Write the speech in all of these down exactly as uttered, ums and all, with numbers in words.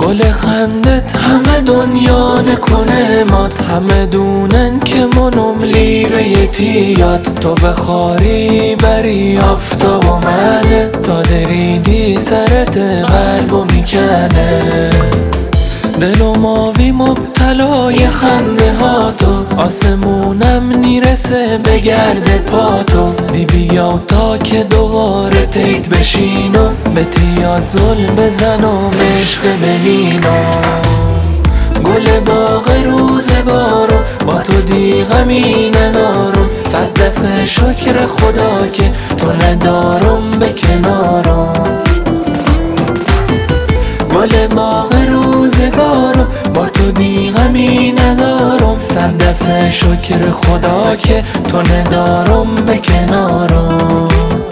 گل خندت همه دنیا نکنه مات، همه دونن که منم لیبه یتیات. تو بخاری بری آفتاب و منه، تا دریدی سرت قلبو میکنه. دل و ماوی مبتلای خنده ها تو، آسمونم نیرسه به گرد پاتو. دی بیا تا که دوباره تیت بشین و به تیاد ظلم بزن و عشق ببینم. گل باغ روزگارو با تو دیغمی ندارم، صد دفعه شکر خدا که تو ندارم به کنارم. گل باغ روزگارم با تو دیغمی ندارم، صد دفعه شکر خدا که تو ندارم به کنارم.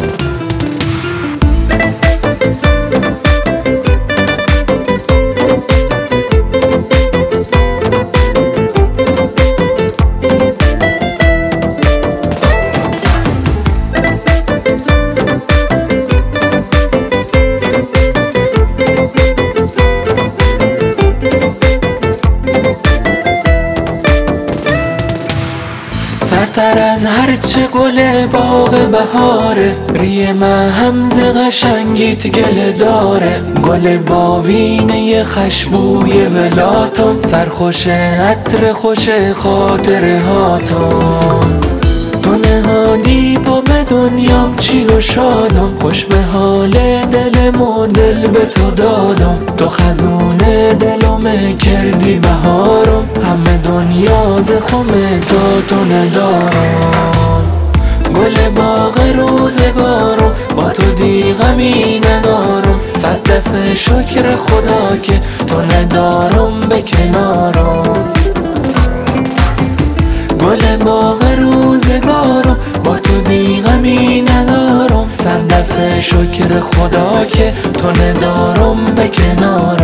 سرتر از هرچه گل باغ بهاره، ریه محمز قشنگیت گل داره. گل باوینه خشبوی ولاتم، سرخوش عطر خوش خاطره هاتم. تو نهادی با به دنیام چی و شادم، خوش به حال دلم و دل به تو دادم. تو خزون دلم کردی بهارم، همه دنیا ز خم تا تو ندارم. گل باغ روزگارم با تو دیغمی ندارم، صد دفعه شکر خدا که تو ندارم به کنارم. گل باغ روزگارم با تو دیغمی ندارم، صد دفعه شکر خدا که تو ندارم به کنارم.